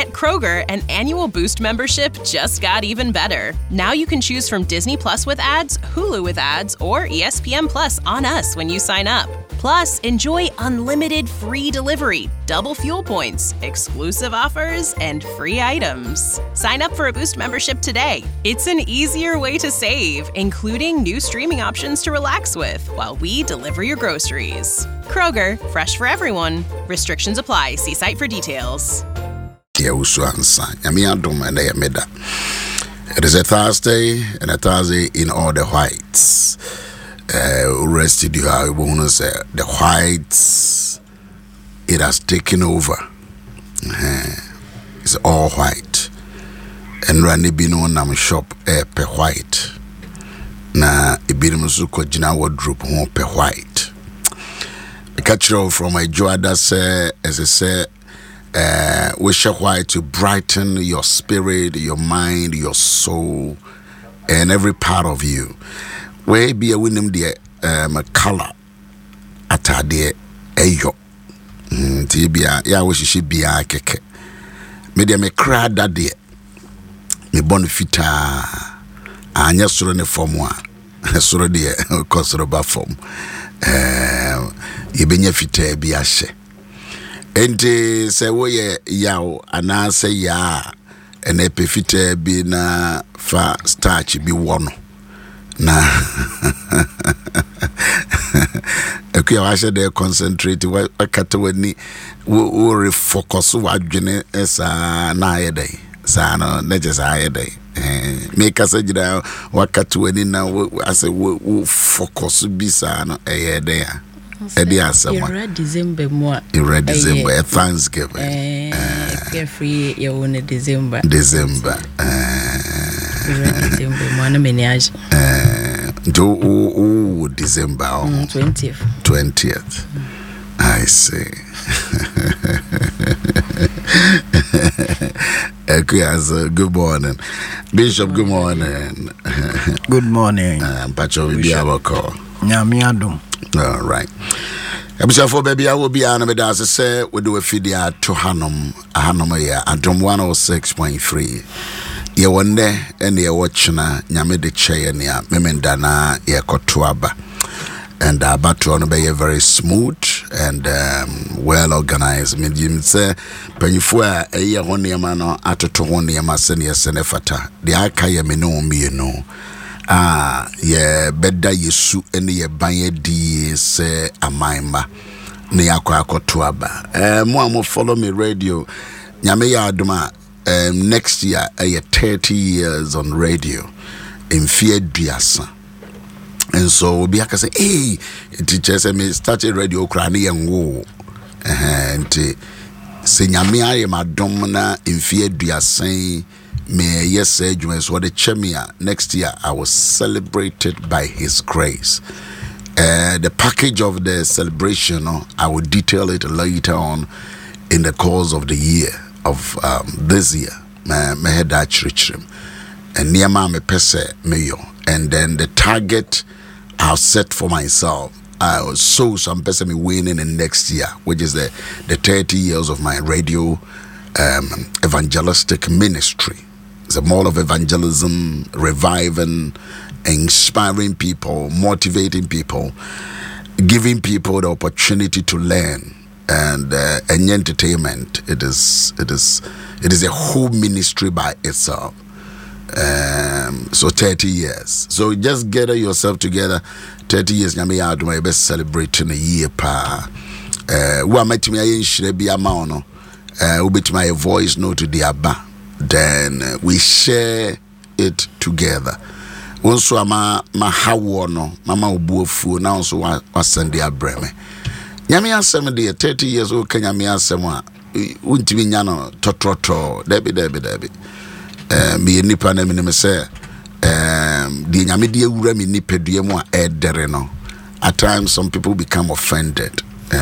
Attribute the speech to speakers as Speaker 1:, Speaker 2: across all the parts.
Speaker 1: At Kroger, an annual Boost membership just got even better. Now you can choose from Disney Plus with ads, Hulu with ads, or ESPN Plus on us when you sign up. Plus, enjoy unlimited free delivery, double fuel points, exclusive offers, and free items. Sign up for a Boost membership today. It's an easier way to save, including new streaming options to relax with while we deliver your groceries. Kroger, fresh for everyone. Restrictions apply. See site for details.
Speaker 2: It is a Thursday, and a Thursday in all the whites. Rested you are bonus the whites, it has taken over. It's all white, and Randy Bino Nam shop per white. Na Ibirimusu Kojina wardrobe home per white. I catch you from my joy that say, as I say, wish white to brighten your spirit, your mind, your soul, and every part of you. Where be a winning the color atade eyo tibia ya wo hihye bia keke me de me kra dade me bon fita anya soro ne form a soro de kosoro ba form yebenya fita bia hye enti se wo ye yawo ana se ya ene pe fita bi na fa starch bi wono na okay, I should concentrate. What catawani will refocus wadjene as a na day. Sano, not just a day. Make us a what catawani now as a focus bisano a day.
Speaker 3: You're December more.
Speaker 2: You're December, Thanksgiving.
Speaker 3: Carefree, you own December.
Speaker 2: December.
Speaker 3: December, one menage.
Speaker 2: Do December 20th. I see. Good morning, Bishop. Good morning.
Speaker 4: Good morning.
Speaker 2: Pacho Biabako.
Speaker 4: Nyamiadum.
Speaker 2: All right. Episode for baby, I will be on the as I say we do a video to Hanum ya Adom 106.3. Ye wonde ene ye watchna nyame de cheye ne memendana ye kotoaba and abato no be very smooth and well organized. Me say panyifo a eye ho ne ma no atoto ho ne ma se ne fata de aka ye me no mi no ye beda yesu ene ye ban di se amaima ne yakwa kotoaba mo am follow me radio nyame ya adoma. Next year, 30 years on radio in Fear Diasa. And so we are say, hey, teachers, I started radio cranny and wo. And Senyamia, my domina in Fear Diasa, may yes, say, you as what the Chemia. Next year, I was celebrated by His grace. The package of the celebration, I will detail it later on in the course of the year. Of this year, my head church and near my pese mayo, and then the target I've set for myself. I was so some person me winning in next year, which is the 30 years of my radio evangelistic ministry. It's a more of evangelism, reviving, inspiring people, motivating people, giving people the opportunity to learn. And entertainment, it is a whole ministry by itself. So 30 years. So just gather yourself together. 30 years. Nyame ya aduma best celebrating a year pa. Wa metimi aye nhire bia ma ono. Ubetimi aye voice note to the aba. Then we share it together. Onso ama hawo no mama obuofu na onso wa send ya breme. Nyame asem de 30 years old Nyame asem a untimi nya no totroto debi me nipa na me say de Nyame de awura me nipadua mu a edere no. At times some people become offended.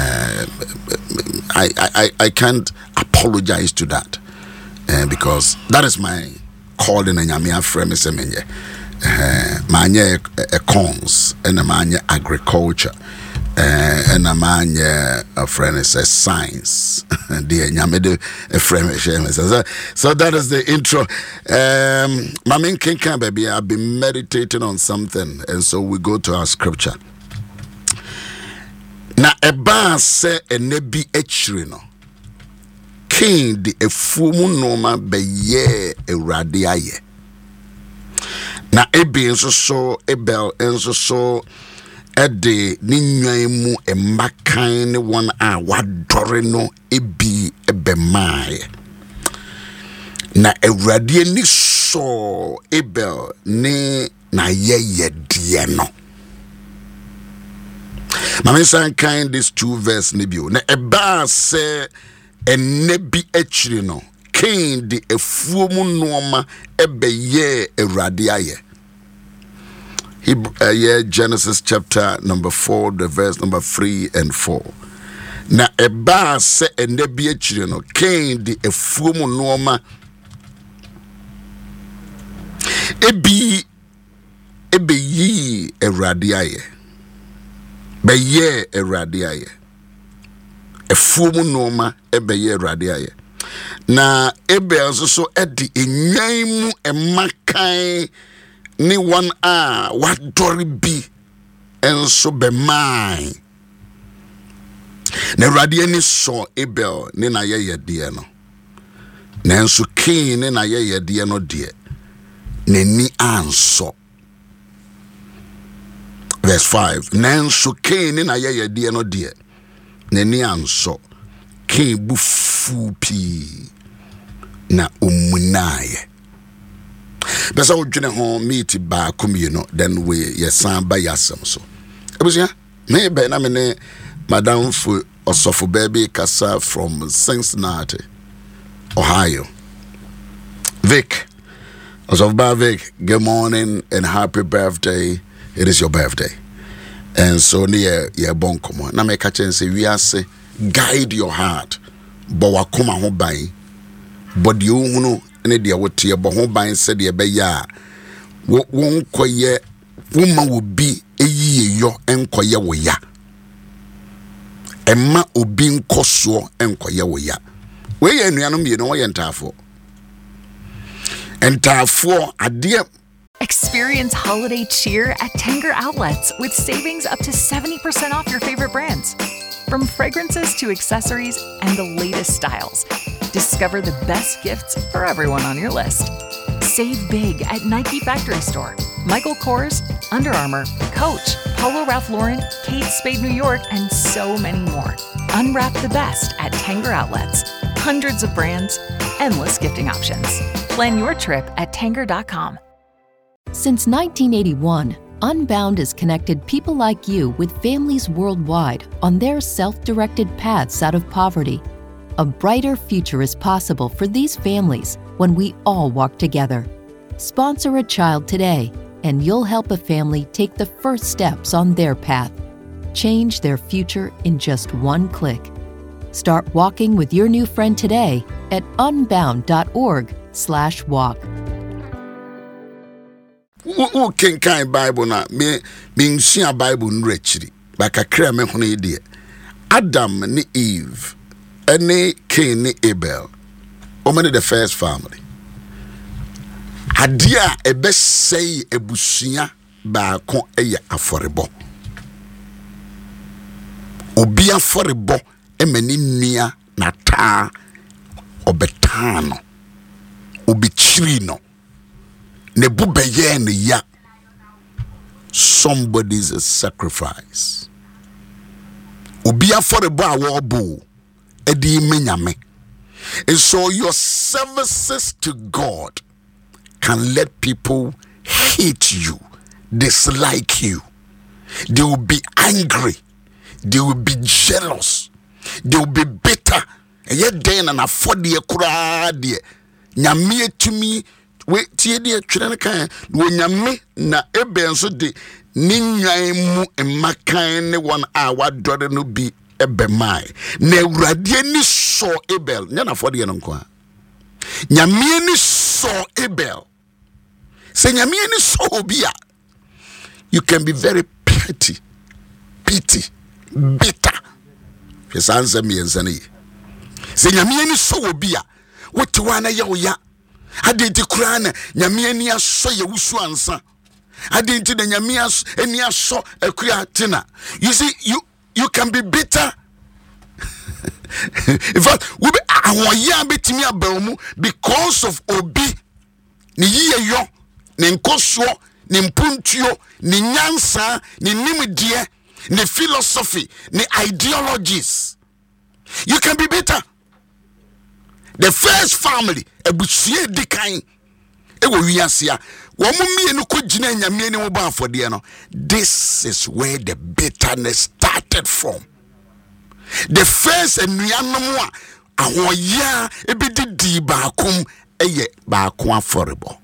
Speaker 2: I can't apologize to that because that is my calling. And Nyame afre me se menye manye cons and manye agriculture. and a man, a friend says science. Dear Yamede, a friend, so that is the intro. My main king, baby, I've been meditating on something, and so we go to our scripture. Na eba se enebi echiri no king di efumu noma beye ewrade aye na ebi nso so ebel nso so ede ni nwan mu emakan ne won a wadore no ebi ebemaye na ewrade ni so ebel ni na yeye die no. Mama san kind this 2 verse nibio na eba se enebi echiri no king di efuomu noma ebeye ewrade aye. Genesis chapter number 4 the verse number 3 and 4. Na eba se enebi echiri no king di efuomu noma ebi ebeyi ewrade aye. Beye ewrade aye. Efumu noma ebeye ewrade aye. Na ebe so edi enyan mu emakan ni one a wadori bi enso be mai. Na ewrade ni so ebel ni na ye de no. Na enso king ni na ye de no de. Neni anso. Verse 5. Nanso king na ye de no de. Neni anso. King bufu pi na umunaye. Besa odwene ho meet ba komi no then we yesan ba yasem so. Ebusia me be na me ne madam fu osofo baby kasa from Cincinnati, Ohio. Vic. Osofo Vic, good morning and happy birthday. It is your birthday. And so near your bonkomo. Na me catch and say we are say guide your heart. But wakoma ho ban. But you know any dia what your ho ban said ye be ya. Won koye woman will be a ye yo enkoye wo ya. Emma obi nkoso enkoye wo ya. We ye nuanom ye no wo ye ntafo. Ntafo ade.
Speaker 5: Experience holiday cheer at Tanger Outlets with savings up to 70% off your favorite brands. From fragrances to accessories and the latest styles. Discover the best gifts for everyone on your list. Save big at Nike Factory Store, Michael Kors, Under Armour, Coach, Polo Ralph Lauren, Kate Spade New York, and so many more. Unwrap the best at Tanger Outlets. Hundreds of brands, endless gifting options. Plan your trip at Tanger.com.
Speaker 6: Since 1981, Unbound has connected people like you with families worldwide on their self-directed paths out of poverty. A brighter future is possible for these families when we all walk together. Sponsor a child today, and you'll help a family take the first steps on their path. Change their future in just one click. Start walking with your new friend today at unbound.org/walk.
Speaker 2: Who can kind Bible na me share Bible nrechiri baka kra me hono ide Adam ni Eve any Cain ni Abel omani the first family adia ebe sei ebusua ba kon eye aforebo obi aforebo emani nua na ta obetano obi chiri no ne bubeye ne ya somebody's sacrifice obi aforebo awobo edi menyame. And so your services to God can let people hate you, dislike you. They will be angry, they will be jealous, they will be bitter. And yet then and afford the kura de nyame tumi we tie de twene kan wo nyame na ebe so de ni nwan mu emakan ne won a wadore no bi ebe mai na awurade ni so Abel nya na afford de no nko nyame ni so Abel say nyame ni so obi a you can be very pity bitter. His answer me and Sani. Say Yamiani so be a what to one a ya. I did the crown, Yamiania so ya wusu answer. I didn't the Yamias and ya so a creatina. You see, you can be bitter. In fact, we be awon bit me abelmu because of obi ni ye yo ni nkoso ni mpuntuo ni nyansa ni nimdie ni philosophy ni ideologies. You can be bitter. The first family ebusie dikan ewo wiasia wo mumie no kogina nyame ni wo ba afode no. This is where the bitterness started from. The first enuanom a ahoya ebedi baakum eye baako affordable.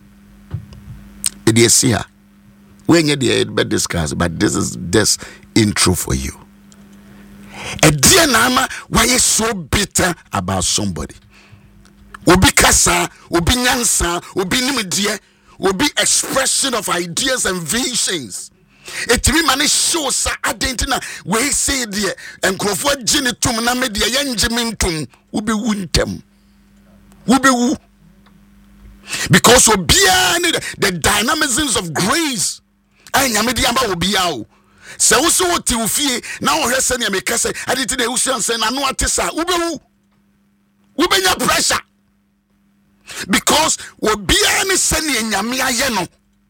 Speaker 2: It is here. When you be discuss, but this is this intro for you. A dear Nama, why you so bitter about somebody? Obi kasa, obi nyansa, obi nimedie, obi expression of ideas and visions. It me mani show sa adentina we say there and crofo gini tum na media yanjimintum ube wuntem ube wu because obia need the dynamisms of grace ay nyamedi amba obia o se wo so ti ofie na wo hwese ne me kase adentina e wusu anse na no atesa ube nya pressure because obia ne se ne nyame aye no.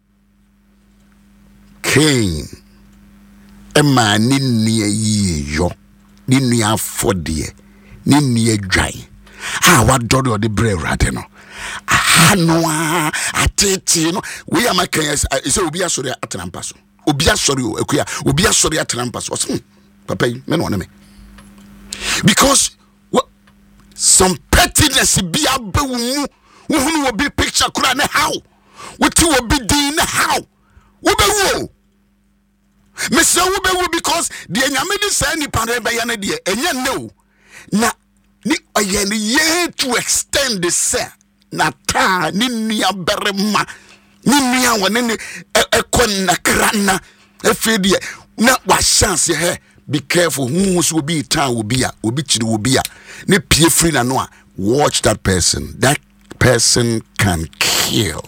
Speaker 2: Cain Emma ninni yo ninni afodie ninni adwan what do the brave rade no no atete no we am kan say obi asori atrampa so obi asori o akuya obi asori atrampa so papa me no me because some pettiness be abawu mu hunu obi picture kura na how what you obi din na how Ubewu. Mr. Ubewu because the Yamini say ni Panebaya de enya no. Na ni ayeni ye to extend the se. Na ta ni nia berema. Ni nia wanene ekon na krana. Efedie na wa chance he be careful who will be town will be a obi chiri will be a ne pie free na no a watch that person. That person can kill.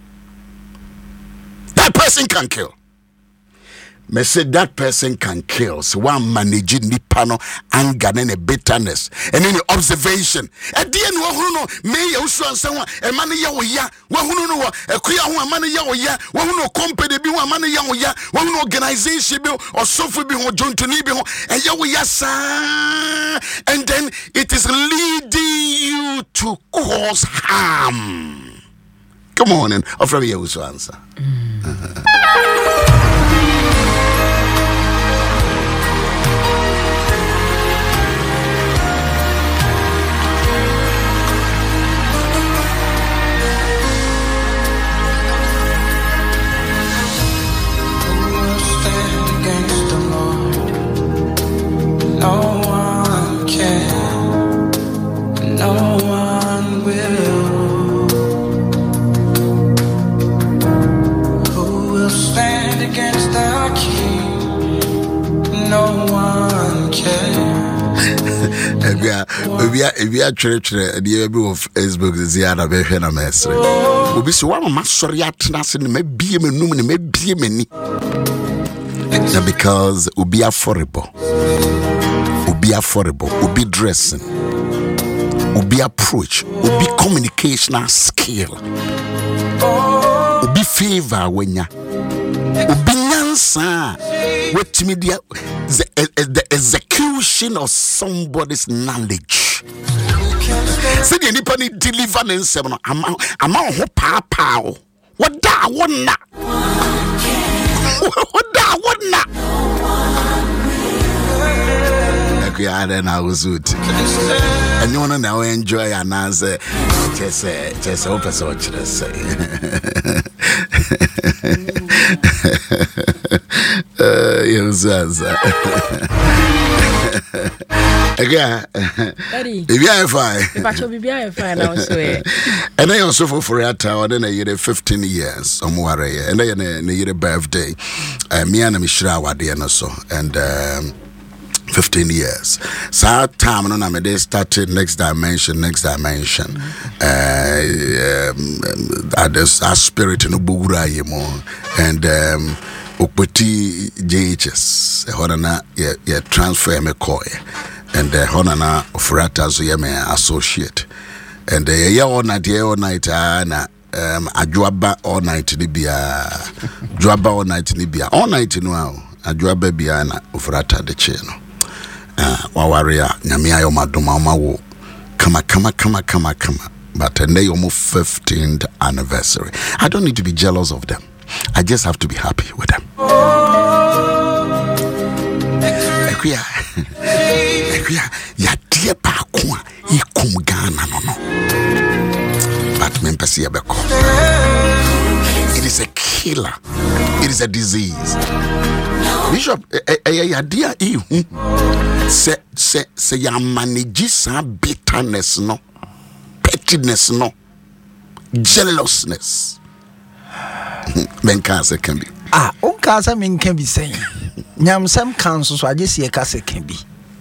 Speaker 2: That person can kill. Me say that person can kill. So one manage nipano anger and a bitterness and any observation. At the end, no me also and someone a man ya who no a queer one man ya who no company be one man ya one organization bill or software be or John to Nibi and ya and then it is leading you to cause harm. Come on, and offer me also answer.
Speaker 7: No one can, no one will. Who will stand against our King? No one can.
Speaker 2: If you are church, the of Facebook is the other way. Na mesre. Obi so wa ma sori atena se ne mabie menum ne mabie mani. Because obi affordable. Obi affordable, obi dressing, obi approach, obi communicational skill, obi favor wenya, obi nyansa. What media the execution of somebody's knowledge. Say the nipa ni deliver nsem no ama ho papa o. What da wonna? What da wonna? Yeah, then I was good. And you wanna now enjoy and answer just open so much to say. Again, if you are fine, and I also for a tower, then I had 15 years or more, and I had a birthday. Me and Mishra were there, so and 15 years. So time no na me dey started next dimension. Our spirit no bugura yemo and Okpeti JHS honana ye transfer me koy and honana ofrata so ye me associate and ye all night na adwaba all night ni bia dwaba all night ni bia all night no adwaba bia na ofrata de che no wawaria nyame ayo madoma mawo kama but today your 15th anniversary. I don't need to be jealous of them. I just have to be happy with them. Ya dear Pakwa, Ikum Ghana no. But it is a killer. It is a disease. Bishop, ya dear say ya manage some bitterness no, pettiness no, jealousness. Men cancer can be.
Speaker 4: Cancer men can be saying. Nyam some councils, so I just see a cancer can be.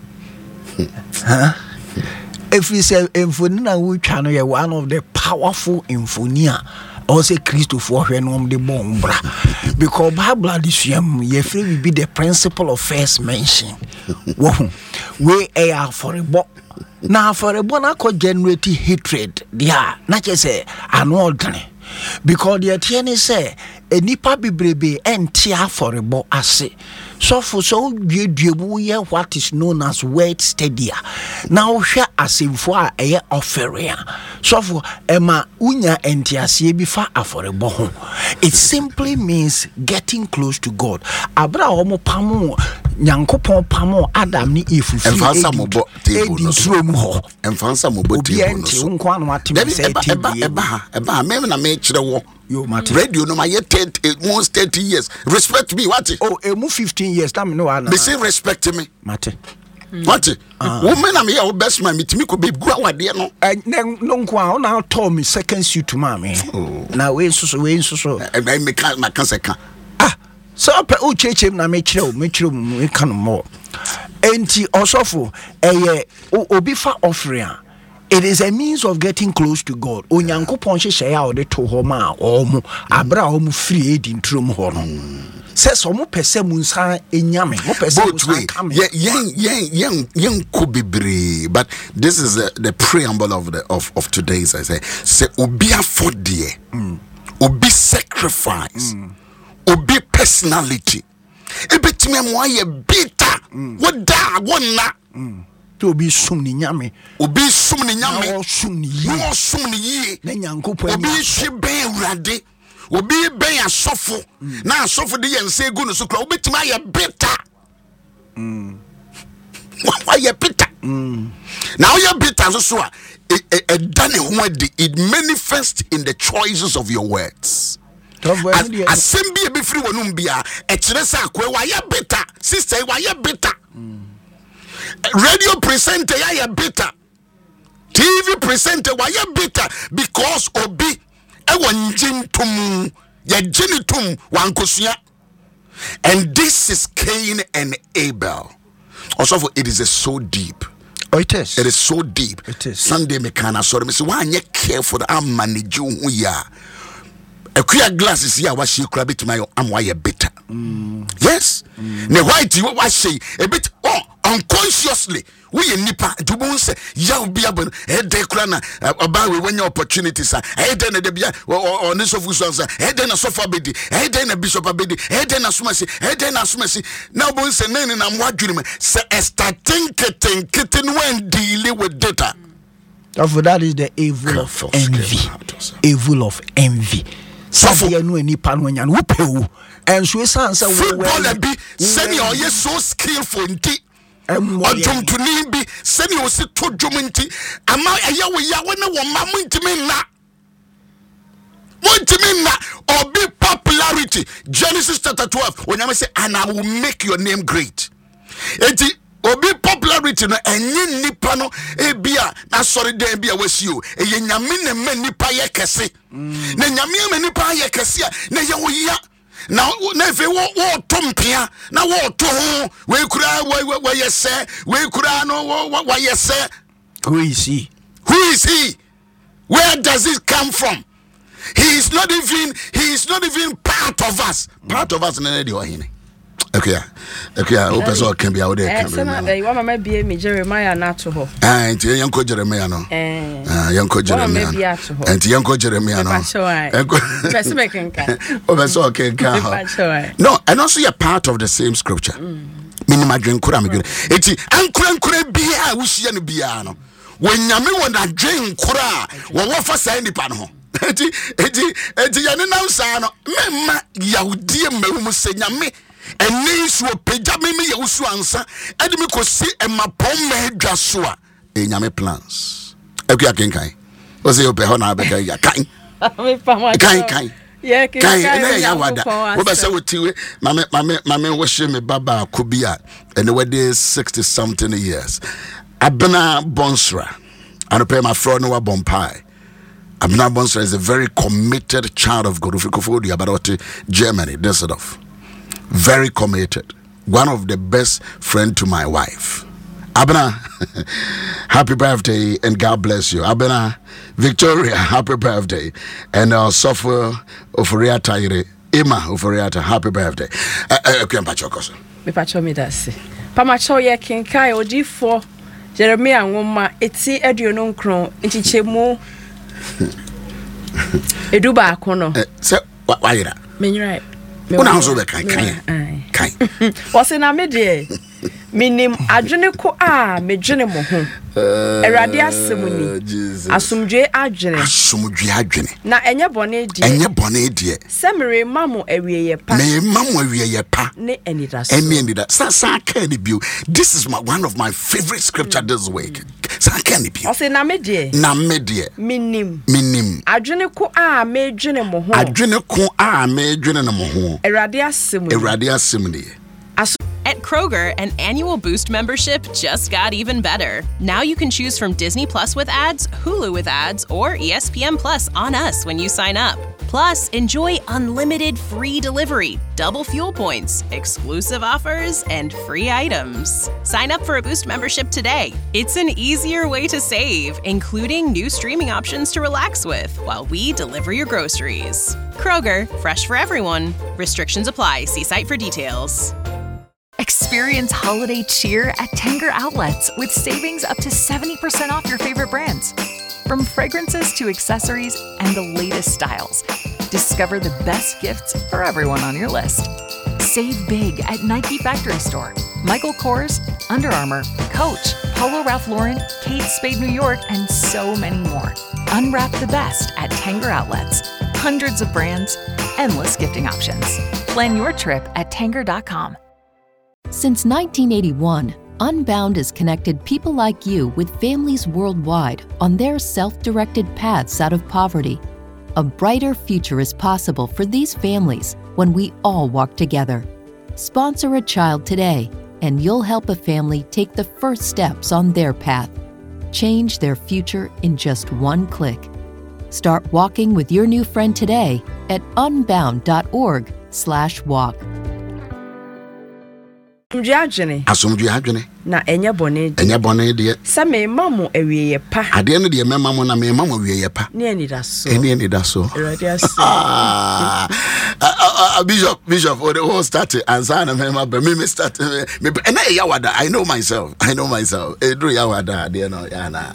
Speaker 4: If we say Infonia, we channel one of the powerful Infonia, or say Christopher when the bomb, because Bible is ye free will be the principle of first mention. We are for a book. Now for a bonacco generate hatred, yeah, not just say an ordinary. Because the attorney say a nipa bibrebe and tia for a bo ase. So for so you what is known as word stadia. Now share as if for a offering. So for Emma unya and tia see before for a bo. It simply means getting close to God. Abra homo pamo nyankopon pamo Adam ni ifu fi
Speaker 2: enfansa mobo table no enfansa mobo table no
Speaker 4: so nko anu atime say
Speaker 2: eba me na me kire wo radio no my 30 years respect me what
Speaker 4: emu 15 years that me no ana
Speaker 2: they say respect me
Speaker 4: mate
Speaker 2: what woman am here best man mitimi ko be gu awade no
Speaker 4: no nko a na tell me second suit ma me na we so me
Speaker 2: can second
Speaker 4: so pe o chechem na me kire me kan mo enti osofo obi fa offering. It is a means of getting close to God. Onyankopon hye ya ode to ho ma omo abra omo free edin trum ho no says omo pese mu nsa enyame mo pese mu nsa kam
Speaker 2: yen ko bebre. But this is the preamble of today's. I say obi afodie obi sacrifice obi personality ebetime mo aye bitter woda wonna
Speaker 4: to be sum ni nyame
Speaker 2: obi sum ni nyame
Speaker 4: no sum ni
Speaker 2: yi
Speaker 4: na nyankopon
Speaker 2: obi hwe ben urade obi ben asofo na asofo de yense gu no so kra obetima aye bitter why you bitter now you bitter so a done it manifests in the choices of your words. Assembly be free wonum bia e kire sa akwa why you bitter sister why you bitter. Radio presenter ya bitter. TV presenter why you bitter because obi e wonjintum ya jinitum wankosua. And this is Cain and Abel. Also it is so deep.
Speaker 4: Oh, it is.
Speaker 2: It is so deep.
Speaker 4: It is.
Speaker 2: Sunday me kana sorry me say why you careful I manage you hu ya. A clear glasses here what she crab it my am why bitter. Yes. Ne white you what say a bit unconsciously we nipa to bon say ya obi abon e de kra na oba we when your opportunities are e de na de bia or ne so fuso e de na sofa bedi e de na bishop abedi e de na sumasi e de na sumasi now bon say na mwadwiri me say starting kitten when dealing with data.
Speaker 4: Therefore that is the evil of envy. Evil of envy. So you know nipa no nya no pewu and so say
Speaker 2: football be send you so skillful nti odum to ni bi send you se to dwom nti ama eya we ya wona wo ma muntimi na or be popularity. Genesis chapter 12 when I say and I will make your name great. Enti obi popularity no enye nipa no ebia na sorry den bia wasio eye nyame ne ma nipa ye kese na nyame ma nipa ye kese na ye wo ya Now if you want Tompia, now what to we could where you say, we could know what you say.
Speaker 4: Who is he?
Speaker 2: Who is he? Where does it come from? He is not even part of us. Part of us in any way. Okay, hope so can be out there.
Speaker 3: You want to be Jeremiah not to her.
Speaker 2: And Yanko Jeremiah no. Yanko Jeremiah. And Yanko Jeremiah no. No, and also you're part of the same scripture. Minima drink kuramigure. Eti ankura bia wuhia no bia no. When nyame wona dwen kura, wo fa sai nipa no. Eti yane nam sa no. Memma yahudie mawum se nyame eni so pagya me yewusu ansa edi me kosi emapom ma adwa so a nyame plans. Ekua kenkan. O se ope ho na abeka ya kan. Kan.
Speaker 3: Yeah,
Speaker 2: kan na ya wada. Wo be se wotiwe mame wo hye me baba akobia and we dey 60 something years. Abena Bonsra. And pay my friend no bompai. Abena Bonsra is a very committed child of God. About Germany, Düsseldorf. Very committed. One of the best friend to my wife. Abena, happy birthday and God bless you. Abena, Victoria, happy birthday. And Sophia Oforiata, Emma Oforiata, happy birthday. Okay,
Speaker 3: me pacho me dasi. Pamacho ye kenkai odi4 Jeremiah nwoma eti aduonu nkron nchichemu eduba akono.
Speaker 2: Se wayira.
Speaker 3: Menyrai.
Speaker 2: Una hoso be kan.
Speaker 3: Wose na me de minim adwene ko a medwene mo ho. Erade asemuni. Asumdwe adwene. Na enye bone die. Semere mamu awieye pa.
Speaker 2: Me mamu awieye pa.
Speaker 3: Ne enida.
Speaker 2: Sa can be. This is one of my favorite scripture this week. Sa can be.
Speaker 3: Wose na me de. Minim. Adwene ko a medwene mo ho. Erade asemuni.
Speaker 1: At Kroger, an annual Boost membership just got even better. Now you can choose from Disney Plus with ads, Hulu with ads, or ESPN Plus on us when you sign up. Plus, enjoy unlimited free delivery, double fuel points, exclusive offers, and free items. Sign up for a Boost membership today. It's an easier way to save, including new streaming options to relax with while we deliver your groceries. Kroger, fresh for everyone. Restrictions apply. See site for details.
Speaker 5: Experience holiday cheer at Tanger Outlets with savings up to 70% off your favorite brands. From fragrances to accessories and the latest styles, discover the best gifts for everyone on your list. Save big at Nike Factory Store, Michael Kors, Under Armour, Coach, Polo Ralph Lauren, Kate Spade New York, and so many more. Unwrap the best at Tanger Outlets. Hundreds of brands, endless gifting options. Plan your trip at Tanger.com.
Speaker 6: Since 1981, Unbound has connected people like you with families worldwide on their self-directed paths out of poverty. A brighter future is possible for these families when we all walk together. Sponsor a child today, and you'll help a family take the first steps on their path. Change their future in just one click. Start walking with your new friend today at unbound.org/walk.
Speaker 2: Asumdwe adwene
Speaker 3: na enye bone
Speaker 2: de
Speaker 3: se me mamu awieye pa
Speaker 2: ade no de me mamu na me mamu awieye pa
Speaker 3: ne enida so
Speaker 2: Bishop or the whole started and sana me start me and yawada I know myself edru yawada de no ya na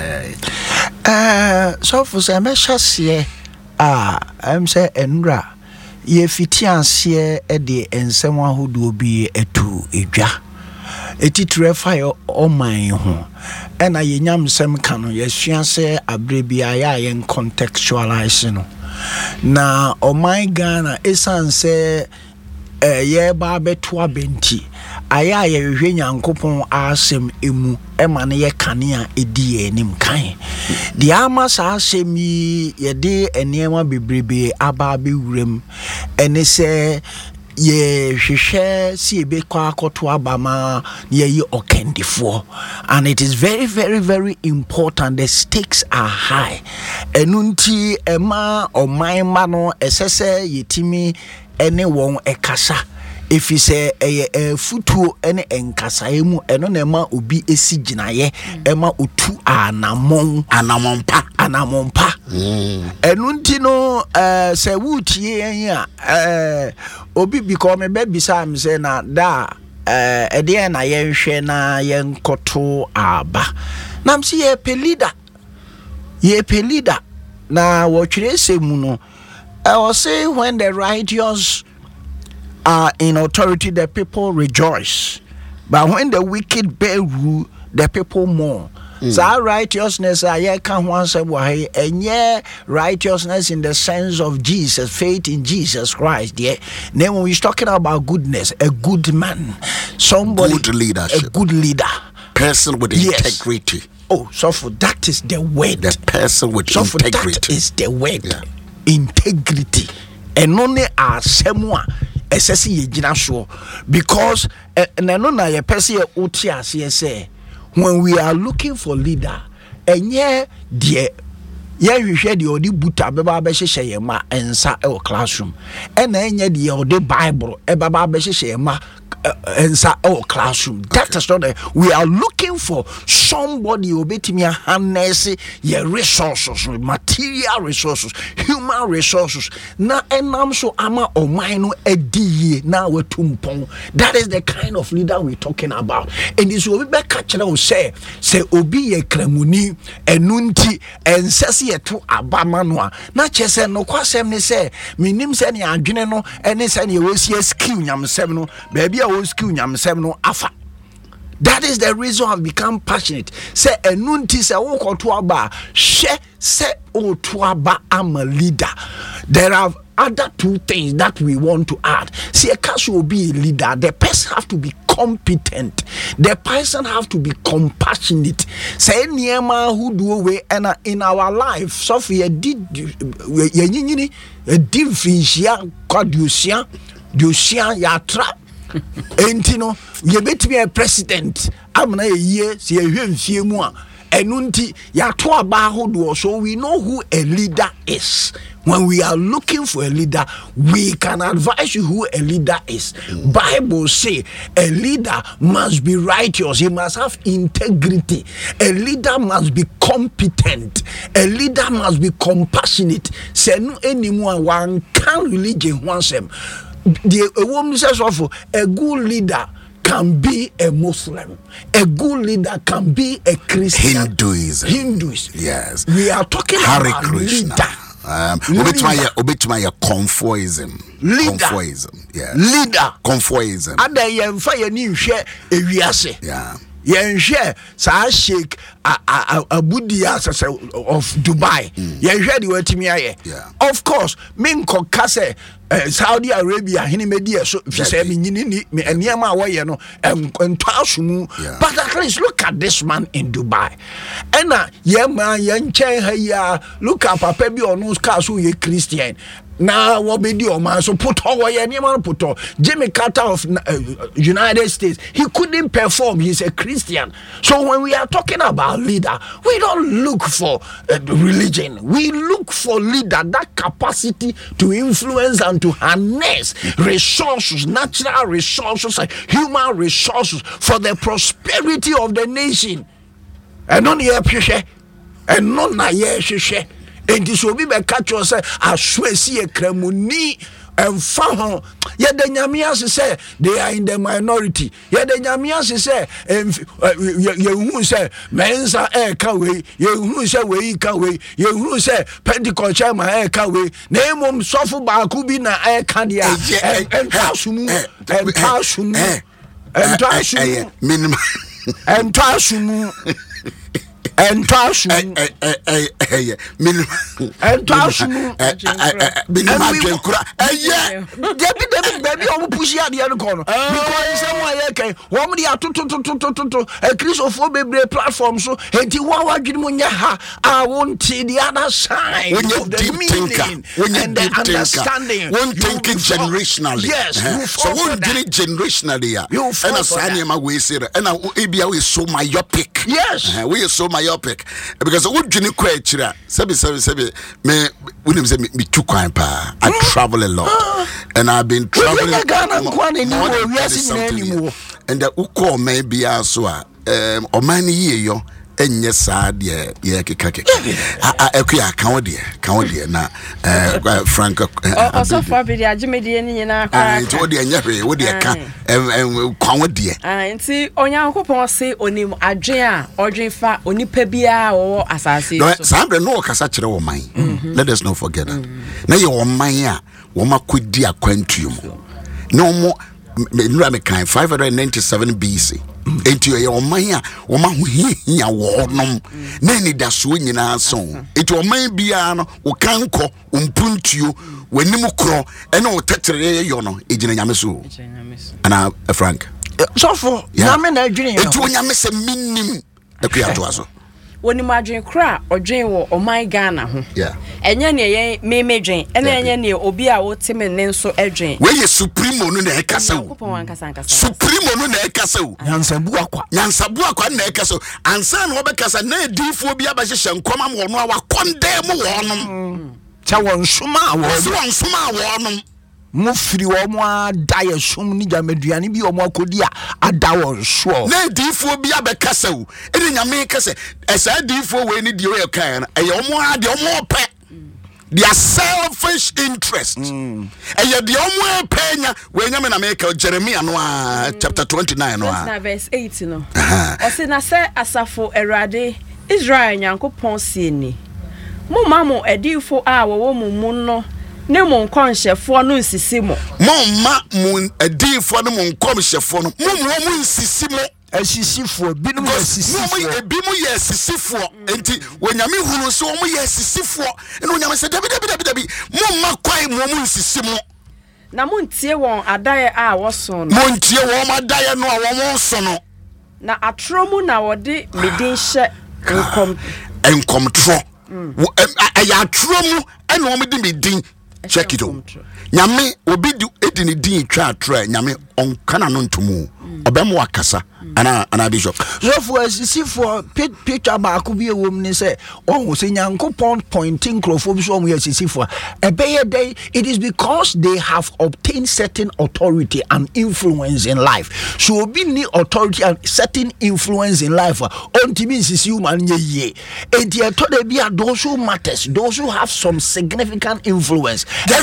Speaker 4: so for say me hye am say enra ye fitianse e de ensem ahodo bi etu edwa etitre fire oman ho ena ye nyamsem ka no ye suase abre bia ya ye contextualize no na oman Ghana esanse ye ba beto abenti aya ye hwe nyankopon asem emu ema ne ye kanea edi enim kan di ama sa asem yi ye de enema bebrebe aba be wurem ene se ye hwehwe si ebe kwa akoto abama ye yi okendifo, and it is very very very important. The stakes are high. Enunti ema omaima no esese yetimi ene won ekasa. If you say a futu ene enkasa emu eno na ema obi esi ginaye ema otu anamonpa enunti no se wutie ya obi because me be bisa am say na da ede na yenhwe na yenkoto aba nam si ye pelida na wotwere semu no I will say when the righteous are in authority, the people rejoice. But when the wicked bear rule, the people mourn. So our righteousness, I can once say, and yeah, righteousness in the sense of Jesus, faith in Jesus Christ. Yeah. Then when we're talking about goodness, a good man, somebody,
Speaker 2: good leadership,
Speaker 4: a good leader,
Speaker 2: person with integrity.
Speaker 4: Oh, so for that is the word.
Speaker 2: The person with integrity.
Speaker 4: That is the word. Yeah. Integrity. And only our semua. Esesi ye gina so because na no na ye pese ye otiase ye say when we are looking for leader enye de ye hwehwe de odi buta beba be hyehye ye ma ensa e classroom na enye de odi bible e baba be hyehye ye ma ensa e classroom. That is not we are looking for somebody obetimi harness your resources, material resources, human resources. Na enam so ama oman no edi na wetumpon. That is the kind of leader we're talking about. And this will be catch say obi ye kremuni enunti ensesi ye to abamanwa na chese no kwasem ne say minim se ne adwene no ene se ne wosie skill nyamsem no baby a wo skill nyamsem no afa. That is the reason I've become passionate. Say enunti se wo koto aba she se o to aba am a leader. There are other two things that we want to add. See, a cast will be a leader. The person have to be competent. The person have to be compassionate. Say niema who do away and in our life. So we did a differential quaducia ya trap. Entino ye betimi a president amna ye se ehwemfie mu a enunti ya to aba hodo. So we know who a leader is. When we are looking for a leader, we can advise you who a leader is. Bible say a leader must be righteous. He must have integrity. A leader must be competent. A leader must be compassionate. Say no anyone one can religion wants him. The woman says of a good leader can be a Muslim. A good leader can be a Christian. Hinduism.
Speaker 2: Yes.
Speaker 4: We are talking
Speaker 2: Hare
Speaker 4: about
Speaker 2: Krishna.
Speaker 4: leader.
Speaker 2: Obetuma conformism.
Speaker 4: Yes. Leader.
Speaker 2: Conformism.
Speaker 4: Ada yemfa yeni hwe ewiase.
Speaker 2: Yeah.
Speaker 4: Yenhwe sa Sheikh Abudia of Dubai. Yenhwe di watimi aye. Of course, minko kase Saudi Arabia hini media so fi say me nyini me eniema awoye no entasumu. But at least look at this man in Dubai. Ena yema yenchen ha ya look at papa bi onu ska so ye Christian. Now what be the man so put over here put Jimmy Carter of United States, he couldn't perform. He's a Christian. So when we are talking about leader, we don't look for religion. We look for leader, that capacity to influence and to harness resources, natural resources, human resources for the prosperity of the nation. And not here and not here. And this will be by catch yourself as Swesi a Kremuni and Fahon. Yet the Nyamias say they are in the minority. Yet the Nyamias say, you say, Mensa air kawe, you say, we kawe, you say, Pentecost Chama air kawe, name Sofu Bakubina air Candia, and Tasumu, and Tasumu, and Tasumu,
Speaker 2: minimum,
Speaker 4: and Tasumu. and Tashu and Tashu baby push out the other corner because someone okay one day to a Christopher platform so and I want the other side
Speaker 2: of the meaning and the understanding one thinking generationally so one did it generationally and a sign my way and I we so myopic we are so myopic because I would drink quite sebi me when say me too quiet pa I travel a lot and I've been traveling and the uko maybe also or many year enye sad ye kekake akuya kan odie na Frank
Speaker 3: also for be agimedie ni nyina kwa
Speaker 2: nti odie enye hwe odie ka kan odie
Speaker 3: nti onyankopon se onim adwen a odwen fa onipa bia wo asase
Speaker 2: so sambre no kasa kire wo man let us not forget that na ye wo man a wo makodi akwantuum no mo nura me kan 597 BC enti ye oman a wo ma ho hia wo nom na ni da so nyina so enti oman bia no wo kanko umpuntuo wanim kro ene wo tetere yo no ejina nyame so ana Frank
Speaker 4: so for nyame na adwene yo
Speaker 2: enti wo nyame se minim akua to aso
Speaker 3: woni madwen kra odwen wo oman Ghana ho enye ne ye memedwen ene enye ne obi a wotime ne nso edwen
Speaker 2: we ye supremo no na ekasa wo supremo no na ekasa wo
Speaker 4: nyansabu akwa
Speaker 2: na ekasa ansa na obekasa na edifo bi abahye nkoma mo no awakonde mo wonom
Speaker 4: cha won suma
Speaker 2: wonom
Speaker 4: mo firi wo mo adaye sum ni jameduane bi o mo akodi a adawo so
Speaker 2: na difo bi abekasa wo ene nyame kase esa difo we ni dio ye kan e o mo ade o mo pe their selfish interest e de o mo pe nya we nyame na make Jeremiah no chapter 29 no
Speaker 3: verse 8 no o se na se asafo Erade Israel nyankopon sie ni mo mamo edifo a wo mu no ne mon konhyefo no nsisimo
Speaker 2: momma mun adifo no mon konhyefo no mo nsisimo
Speaker 4: asisifo binum asisifo
Speaker 2: ebimu ye asisifo enti wonyame hunu so mo ye asisifo ene wonyame se dabi momma kwai mo nsisimo
Speaker 3: na montie won adaye a woso no
Speaker 2: montie won adaye no a wo so no
Speaker 3: na atromu na wode medin hye
Speaker 2: enkomtro aya atromu ene wo medin medin check it out nyame obi du edini din twa tra nyame onkana no ntomu obem wakasa ana bishop
Speaker 4: so for sisifo picture ba ko bi ewom ni say on se nyankopon pointing crofo so omo sisifo ebeye day it is because they have obtained certain authority and influence in life so obi ni authority and certain influence in life on timi sisi human ye enti eto de bia those who matters those who have some significant influence then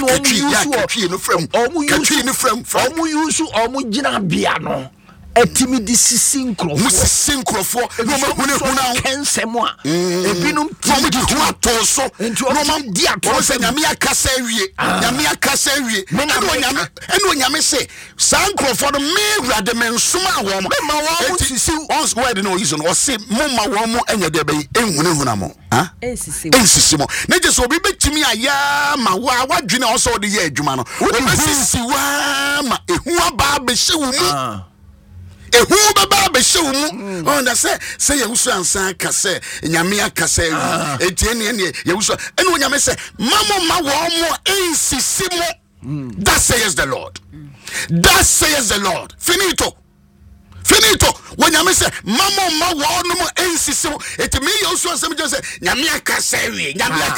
Speaker 4: omo use omo gina bia no etimi di sisinkrofo no ma huna kensemo a ebinum
Speaker 2: timi di hu atoso no ma di atoso nyame akasa wie eno nyame se sankrofo no me wrade mensoma wo mo ma wo sisi ons word no use no se mo ma wo mo enya de be ehunahuna mo ensisi mo na je so obi betimi aya ma wo awadwene oso de ye adwuma no o sisi wa ma ehu aba be hye wo mu ehu baba be hye wo mu on da say ye wusu ansan ka say nyame akasa wi etiene ne ye wusu ene onyame say mamo ma wo mo ensisi mo that says the Lord finito when nyame say mamo ma wo no mo ensisi mo etimi ye wusu ansam je say nyame akasa wi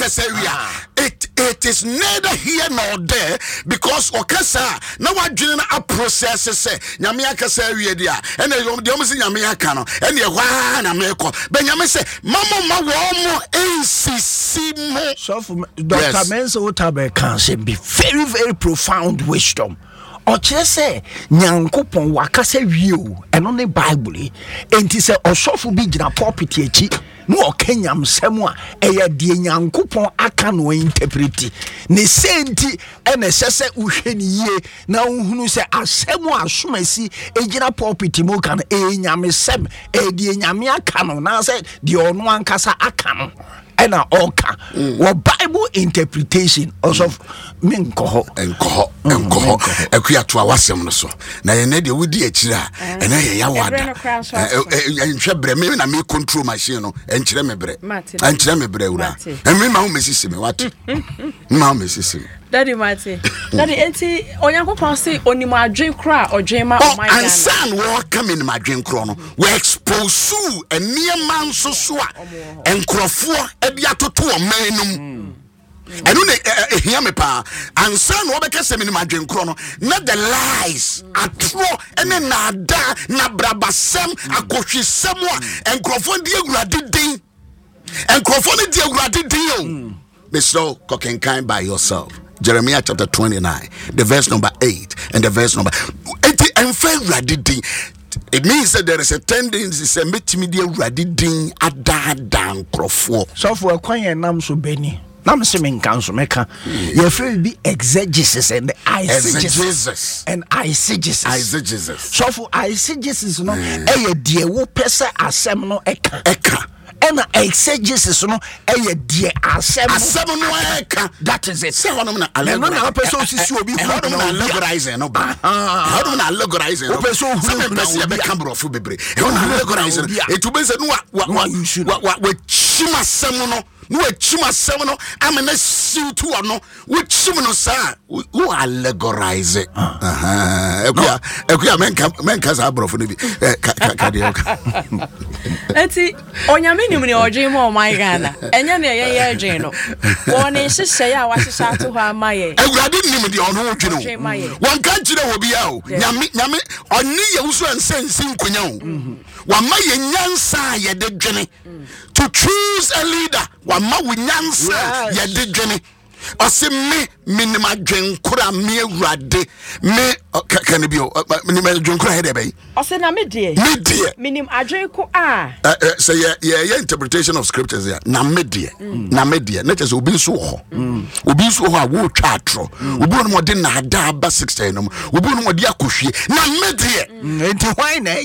Speaker 2: it is neither here nor there because okasa na wadwene na a process say nyame akasa wi dia ene de omo say nyame aka no ene hwa na meko be nyame say mamo ma wo mo ensisi mo
Speaker 4: so for Dr. Mensa Otabe can say be very very profound wisdom oche se nyankopon wakasa wie o eno ne bible enti se osofo bi gina pulpit echi no kenyam sɛm a ɛyɛ de nyankopɔn aka no interpreti ne senti ɛna ɛsɛ sɛ wohwɛ ne yie na wohunu sɛ asɛm a asomasi egyina pulpit mu ka no nyame sɛm de nyame aka no na sɛ de ɔno ankasa aka no ɛna ɔka wɔ Bible interpretation also menkɔ
Speaker 2: hɔ akuya to awasɛm no so na yɛne de wodi akyire a ɛna yɛ yawada nhwɛ brɛ me na me control machine no ɛnkyerɛ me brɛ wura ɛme ma wo mesisi me wat ma wo mesisi
Speaker 3: Daddy Mate. Daddy enti onyankopɔn se onim adwen kra odwen ma o my God.
Speaker 2: Ansan wo come in my adwen kro no. We expose eniema nso so a enkrofo e bia toto o manum. Enu ne ehia me pa. Ansan wo be kase me in my adwen kro no. Na the lies atro ene na ada na brabasem akohwesem a enkrofo de agurade din. Enkrofo ne de agurade din o. Mr. Kokenkan by yourself. Jeremiah chapter 29, the verse number 8 and the verse number 80. It means that there is a tendency to meet me dear radiding adadan crofo.
Speaker 4: So for a quiet nam so beni. Nam semin council maker. Your friend be exegesis and eisegesis. And eisegesis. So for eisegesis no a dear wo pesa asem no eka. And exegesis no a dear asem no eka. That is it. So one of the person will be how do I legalize no ba? How do I legalize no? Person who be camera for bebre. How do I legalize it? To be said no what chima semono. No chima semono. I'm an issue to no. Which chimono sa who allegorize it. Ekuya men kasa bro for be.
Speaker 3: Eti onyame nim ne odwen mo my Ghana. Enya ne ye dwen no. Won ne hyehyɛ ya wa hyehyɛ to ho amaye.
Speaker 2: Ewurade nim de ono odwen no. Won kan kire wo bia o. Nyame oni ye wuso ansensi nkonya o. Wa ma ye nyansa ye de dwene. To choose a leader, wa ma wo nyansa ye de dwene. Ose me minim adwen kura me Ewurade me kan bi o minim adwen kura he de bay.
Speaker 3: Ose na me de minim adwen ko a
Speaker 2: say ye interpretation of scriptures here na me de na just obi so ho a wo twa atro obi no mo de na ada ba 16 no obi no mo de akohwie na me de
Speaker 4: enti why no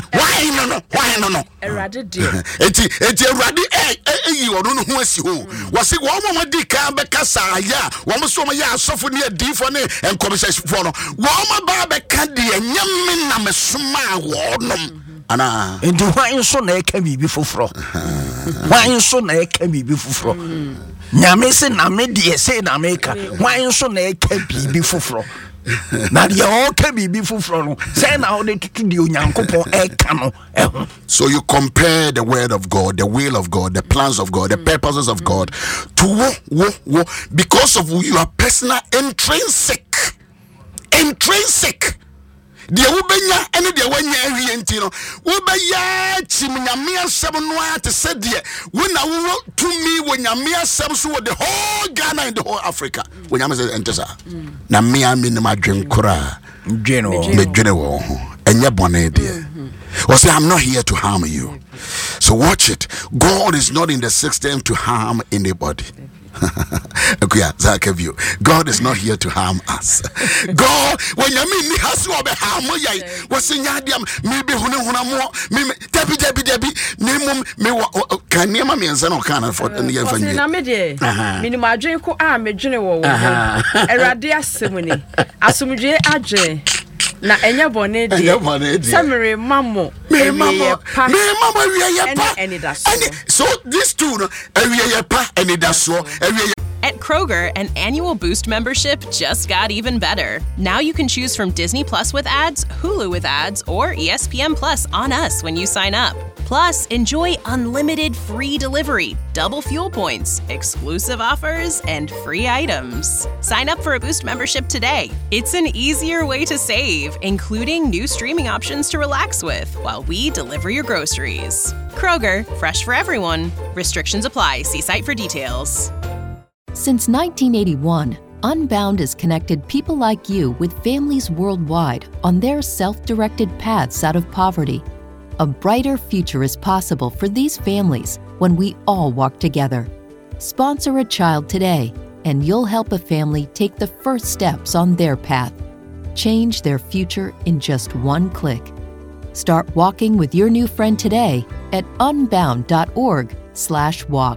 Speaker 3: Ewurade de
Speaker 2: enti Ewurade yi ono no ho asi ho wo se wo mo di ka be kasa ya wo mo so mo ya asofo ne adifo ne enkomishefo no wo mo ba be ka de nyame na mesoma wo no ana
Speaker 4: enti hwan so na eka bibi foforo hwan so na eka bibi foforo nyame se na me de se na meka hwan so na eka bibi foforo na de o ka bibi foforo no se na o de tutu de onyankopon eka no eho.
Speaker 2: So you compare the word of God, the will of God, the plans of God, the purposes of God to wo because of your personal intrinsic de wo benya ene de wanya awie ntino wo beya chimnyame asem no ate se de wo na wo tumi wo nyame asem so wo the whole Ghana and the whole Africa wo nyame se entesa na me ami ne madwen kora medwene wo enye bone de or say I'm not here to harm you. So watch it. God is not in the system to harm anybody. God is not here to harm us. God, when you mean me has to be harm you, what's in Yadiam, maybe Hunamore, Debbie, Nimum, can you me and Zano Kana for the year for
Speaker 3: Minima Jinko arm, a general, a radia simony, Asumje Aje. Na enya bone de summary mammo me mama we are so these two no we are pa and that's so
Speaker 1: At Kroger, an annual Boost membership just got even better. Now you can choose from Disney Plus with ads, Hulu with ads, or ESPN Plus on us when you sign up. Plus, enjoy unlimited free delivery, double fuel points, exclusive offers, and free items. Sign up for a Boost membership today. It's an easier way to save, including new streaming options to relax with while we deliver your groceries. Kroger, fresh for everyone. Restrictions apply. See site for details.
Speaker 6: Since 1981, Unbound has connected people like you with families worldwide on their self-directed paths out of poverty. A brighter future is possible for these families when we all walk together. Sponsor a child today, and you'll help a family take the first steps on their path. Change their future in just one click. Start walking with your new friend today at unbound.org/walk.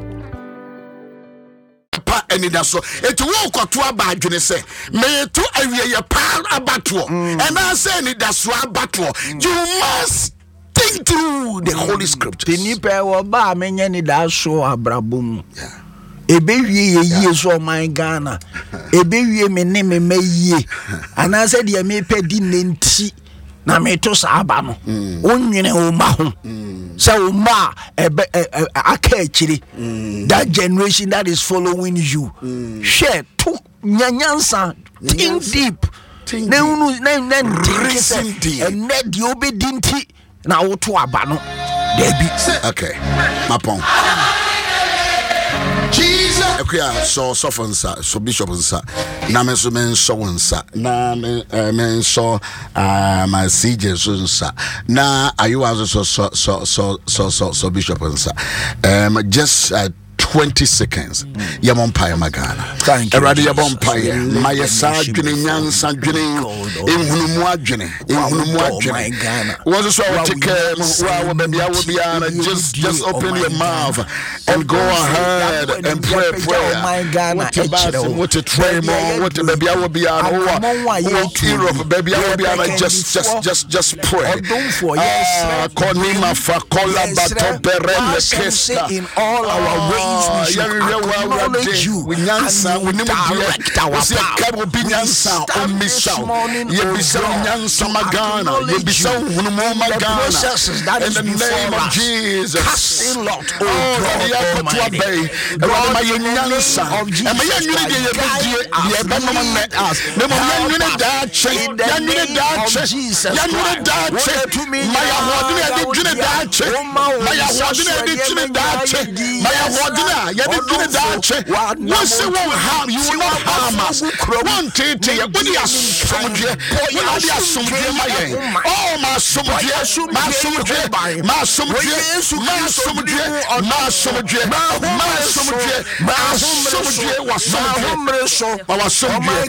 Speaker 2: And that's so it won't go to a bad say, may to a pound a battle. And I say that's a battle. You must think through the Holy Scriptures.
Speaker 4: The nipa wa ba menyani da so abrabum. Ebewie ye so man Ghana. Ebewie me ne me maye. And I said ye me pedi nenti. Na me to sa aba no onwene o ma ho so o ma aka akiri that generation that is following you share to nyanyansa think deep na unu na reason deep and net the obedinti na wo to aba no debi
Speaker 2: okay mapon Jesus so softensa so bishop nsa na me so men so nsa na men so my CJ so nsa na ayu also so bishop nsa just 20 seconds. Yamompire Magana.
Speaker 4: Thank you.
Speaker 2: Eradi Yamompire. Maya Sajuni Nyansa Juni. Inhumuajuni. Inhumuajuni. Was so take wow baby I will be just open your mouth and go ahead and pray prayer. What a tray more, what a baby I will be on Europe, baby I will be on just pray. Konima Fakola Bato Perele Kesta
Speaker 4: in all our ways. We acknowledge you and direct our path. This morning, in the processes that is before us. Casting lot, oh God Almighty. God, in the name of Jesus Christ, guide us, lead us. In the name of Jesus Christ,
Speaker 2: you will not harm us. One tete, when you are soldier, when you are soldier, oh, my soldier, my soldier, my soldier, my soldier, my soldier, my soldier, my soldier was soldier, our soldier,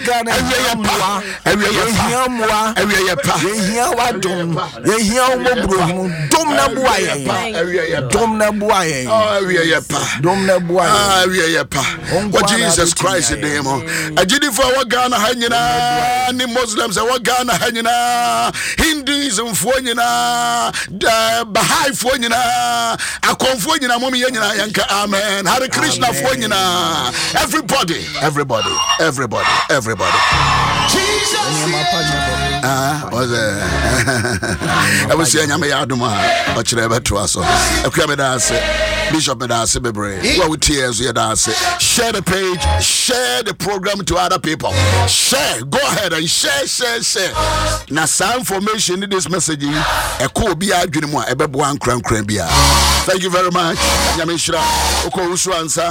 Speaker 2: what Jesus Christ in name. I did it for our Ghana Hanyana, the Muslims, our Ghana Hanyana, Hinduism Fuanyana, Bahai Fuanyana, Akonfuanyana, Mummy Yanka, Amen, Hare Krishna Fuanyana, everybody. Jesus. Was I was saying, I'm a Yaduma, but you never to us. Bishop Medase Bebre, what with tears, share the page, share the program to other people. Share, go ahead and share. Now, some information in this message, a cool be arguing more, a bebuan cram. Thank you very much. Yamishra, Okorusuansa,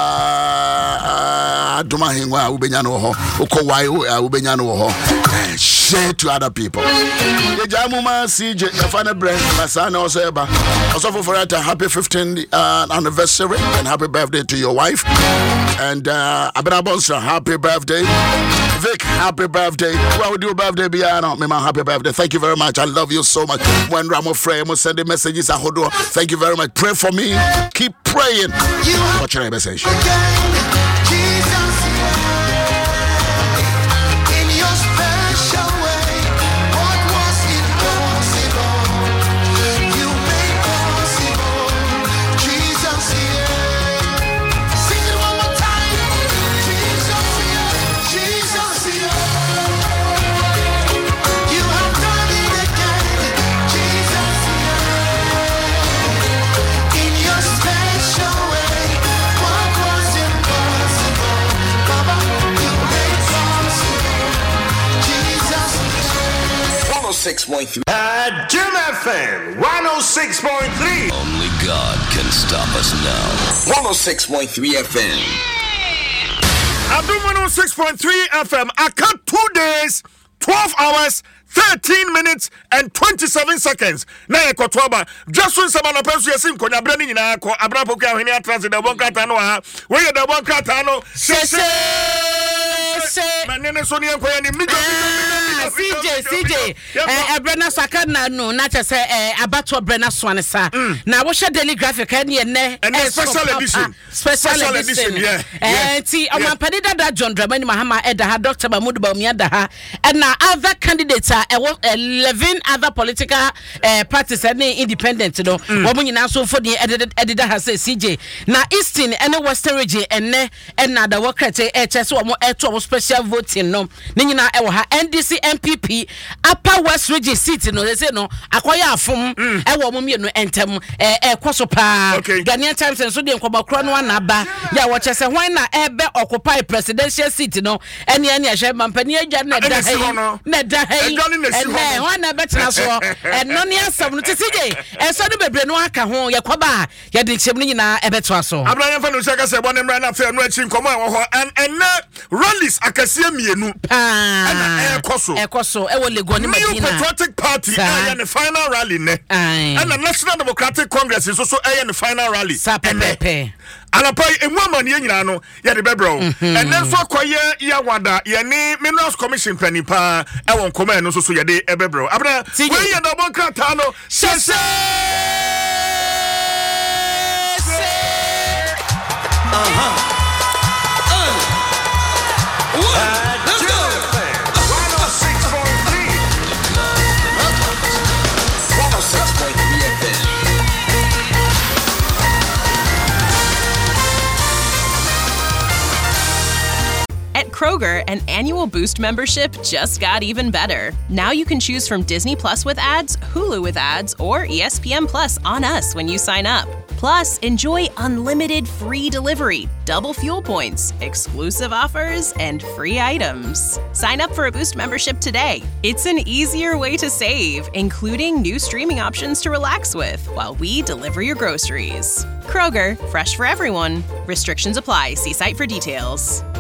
Speaker 2: Dumahingwa, Ubenyano, Okowayo, Ubenyano, share to other people. Jamuma, CJ, Yafana Brand, Masana Oseba, also for a happy 15th anniversary and happy birthday to your wife. And Abinabonsa, happy birthday. Vic, happy birthday. What would your birthday be? Happy birthday. Thank you very much. I love you so much. When Ramo Frey will send the messages, thank you very much. Pray for me. Keep praying. What's your message?
Speaker 8: Jim FM 106.3.
Speaker 9: Only God can stop us now.
Speaker 8: 106.3 FM. I'm doing 106.3 FM. I cut 2 days, 12 hours,
Speaker 10: 13 minutes and 27 seconds. Na ekotoba. Jason Samana Pensu yesim konya brani nyina ko abrapo ka hwene atranse da bon krata no ha. We ye da bon krata no. Se. Manene so ne enkoya ni
Speaker 11: CJ Brena Sakana no na che se abato Brena Swanesa. Na wo hwe daily graphic e ne
Speaker 10: special edition.
Speaker 11: Special edition. Ti omampani da John Dramani Mahama eda ha Dr. Mahmoud Bawumia da ha na other candidates 11 other political parties and independent no wo nyina so for the edida ha say CJ na Eastern and Western region and na da workete chese wo eto special voting no ne nyina e wo ha NDC MPP Upper West Region seat no they say no akoya afom e wo mo mienu entem kwaso pa Ghanaian Times so de nkobakro no na ba ya wo chese hwan na ebe occupy presidential seat no ene ahwe mampani agya na da hey hwan na betina so no ne asam no tisije so no bebre no aka ho ye koba ye de kyem no nyina ebeto aso
Speaker 10: Abraham fa no shaka se bone mra na fa no achi nkomo e wo ho and rallies akasie mienu
Speaker 11: ekoso e wo Lagos ni Medina
Speaker 10: New Patriotic Party and the final rally ne and the National Democratic Congress is also and the final rally
Speaker 11: pepe
Speaker 10: anapai emu amane nyina no ye de bebro and then so koye ya wada ye ni Minerals Commission panipa e won koma no so ye de ebebro abra we ye da bon krata no sese
Speaker 1: At Kroger, an annual Boost membership just got even better. Now you can choose from Disney Plus with ads, Hulu with ads, or ESPN Plus on us when you sign up. Plus, enjoy unlimited free delivery, double fuel points, exclusive offers, and free items. Sign up for a Boost membership today. It's an easier way to save, including new streaming options to relax with while we deliver your groceries. Kroger, fresh for everyone. Restrictions apply. See site for details.